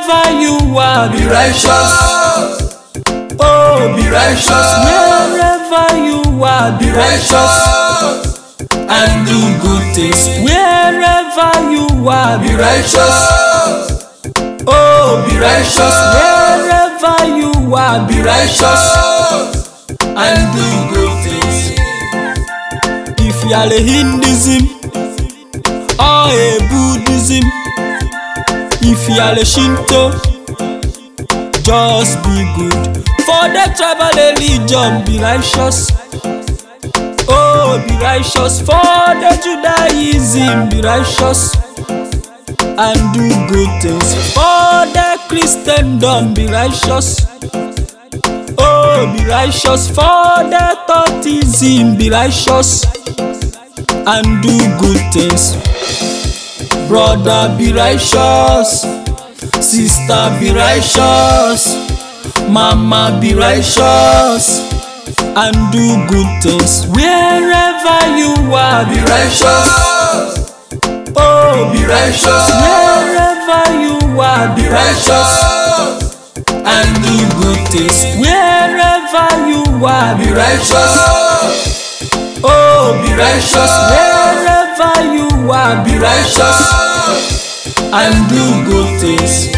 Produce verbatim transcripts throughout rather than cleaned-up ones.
Wherever you are, Be righteous. oh, Be righteous. wherever you are, Be righteous. And do good things. wherever you are, Be righteous. oh, Be righteous. wherever you are, Be righteous. And do good things. if you are a Hinduism or a Buddhism, if you are a Shinto, just be good. For the tribal religion, be righteous. Oh, be righteous. For the Judaism, be righteous and do good things. For the Christendom, be righteous. Oh, be righteous. For the Tautism, be righteous and do good things. Brother, be righteous. Sister, be righteous. Mama, be righteous and do good things. Wherever you are, Be righteous. oh, Be righteous. wherever you are, Be righteous. And do good things. wherever you are, Be righteous. oh, Be righteous. wherever you are, Be righteous. And do good things.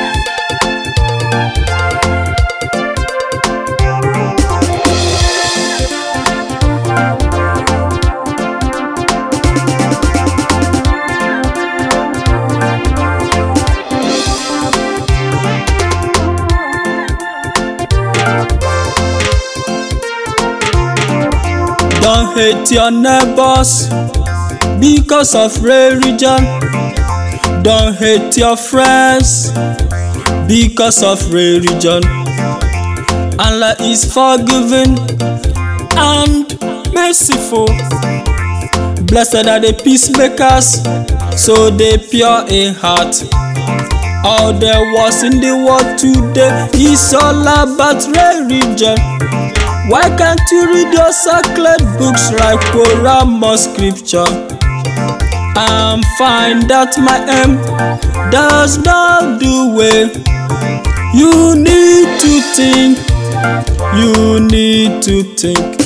Don't hate your neighbors because of religion. Don't hate your friends because of religion. Allah is forgiving and merciful. Blessed are the peacemakers, so they pure in heart. All there was in the world today is all about religion. Why can't you read your sacred books like Quran or scripture and find that my aim does not do well? You need to think, you need to think.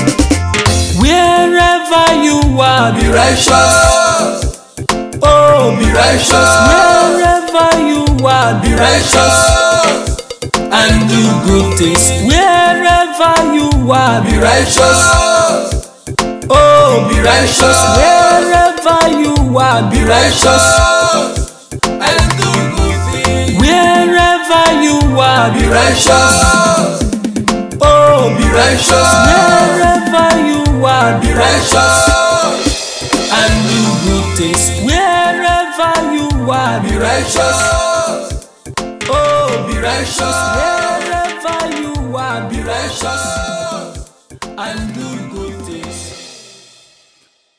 Wherever you are, Be righteous. oh, Be righteous. wherever you are, Be righteous. And do good things. wherever you are, Be righteous. oh, Be righteous. wherever you are, Be righteous. And do good things. wherever you are, Be righteous. oh, Be righteous. wherever you are, Be righteous. And do good things. wherever you are, Be righteous. oh, Be righteous. wherever you are, Be righteous. And do